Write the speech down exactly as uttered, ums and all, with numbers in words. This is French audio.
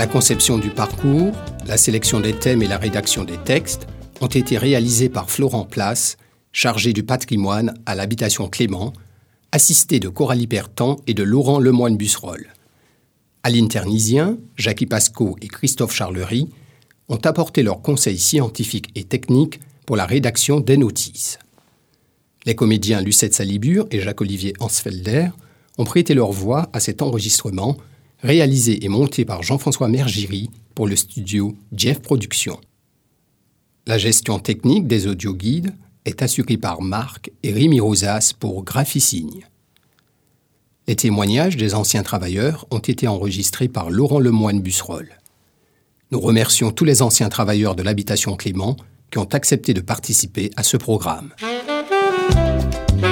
La conception du parcours, la sélection des thèmes et la rédaction des textes ont été réalisés par Florent Place, chargé du patrimoine à l'habitation Clément, assisté de Coralie Bertan et de Laurent Lemoine-Busserolles. Aline Ternisien, Jackie Pasco et Christophe Charlery ont apporté leurs conseils scientifiques et techniques pour la rédaction des notices. Les comédiens Lucette Salibur et Jacques-Olivier Hansfelder ont prêté leur voix à cet enregistrement, réalisé et monté par Jean-François Mergiry pour le studio Jeff Productions. La gestion technique des audioguides est assurée par Marc et Rémi Rosas pour Graphisignes. Les témoignages des anciens travailleurs ont été enregistrés par Laurent Lemoine-Busserolles. Nous remercions tous les anciens travailleurs de l'habitation Clément qui ont accepté de participer à ce programme.